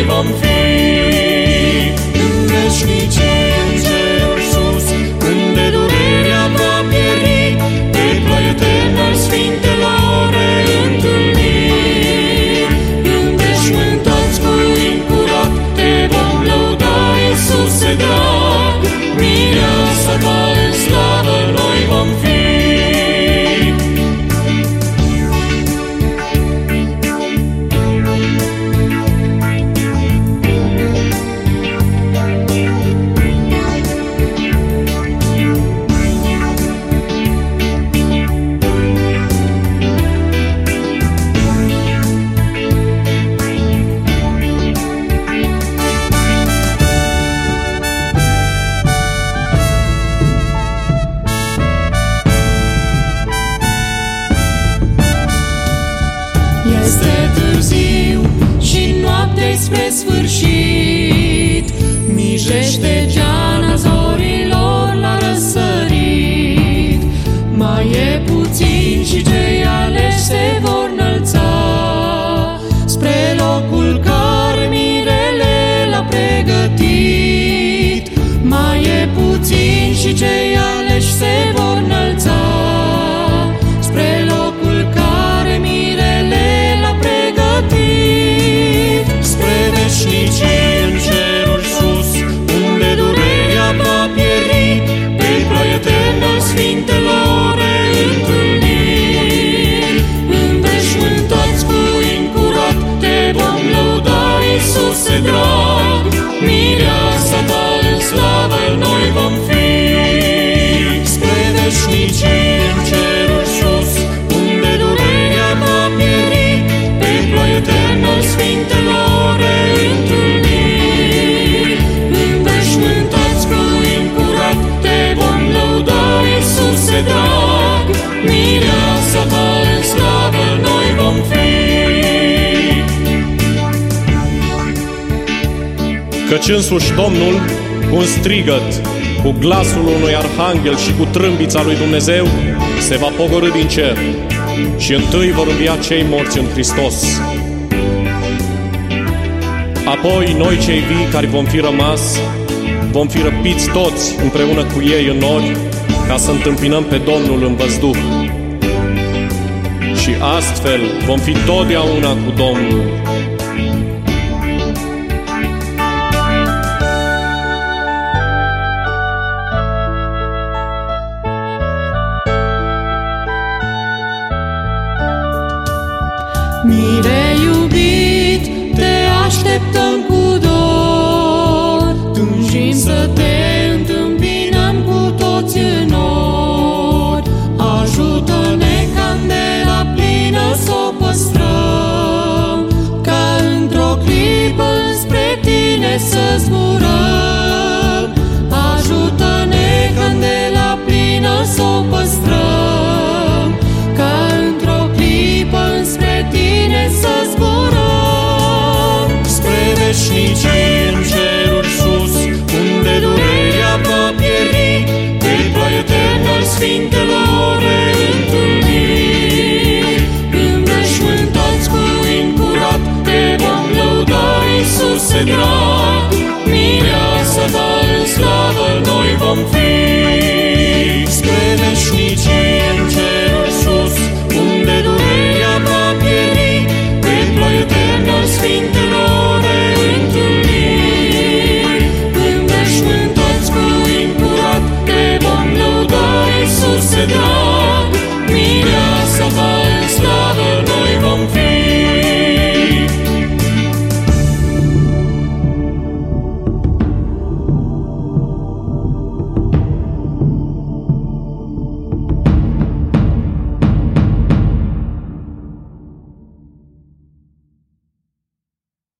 vom fi. În veșnicie, în cerul sus, unde durerea va pieri, pe ploaie eternă al sfintelor reîntâlniri. Înveșmântați cu incurat, te vom lăuda, Iisuse drag, mireasa ta în slavă noi vom fi. Este târziu și noaptea-i spre sfârșit, mijește geana zorilor la răsărit. Mai e puțin și cei aleși se vor înălța spre locul care mirele l-a pregătit. Mai e puțin și cei aleși se vor înălța spre locul care mirele l-a pregătit. Spre veșnicie, în cerul sus, unde durerea va pieri, pe ploaie eternă al sfintelor reîntâlniri. Înveșmântați cu incurat, te vom lăuda, Iisuse drag, mireasa ta în slavă noi vom fi. Spre veșnicie, în cerul sus, unde durerea va pieri, pe ploaie eternă al sfintelor reîntâlniri. Înveșmântați cu incurat, te vom lăuda, Iisuse drag, mireasa ta în slavă noi vom fi. Căci însuși Domnul, cu un strigăt, cu glasul unui arhanghel și cu trâmbița lui Dumnezeu, se va pogorî din cer și întâi vor învia cei morți în Hristos. Apoi noi cei vii care vom fi rămas, vom fi răpiți toți împreună cu ei în nori, ca să întâmpinăm pe Domnul în văzduh. Și astfel vom fi totdeauna cu Domnul. Mire iubit, te așteptăm cu dor, tânjim să te întâmpinăm cu toți în nori. Ajută-ne candela plină să o păstrăm, ca într-o clipă înspre tine să zburăm. Ajută-ne candela plină să o păstrăm, ca într-o clipă înspre tine să zburăm. Spre veșnicie, în cerul sus, unde durerea va pieri, pe ploaie eternă al sfintelor reîntâlniri. Înveșmântați cu incurat, te vom lăuda, Iisuse drag, mireasa ta în slavă noi vom fi. Spre veșnicie, în cerul sus, unde durerea va pieri, pe ploaie eternă al sfintelor reîntâlniri. Înveșmântați cu incurat, te vom lăuda, Iisuse drag,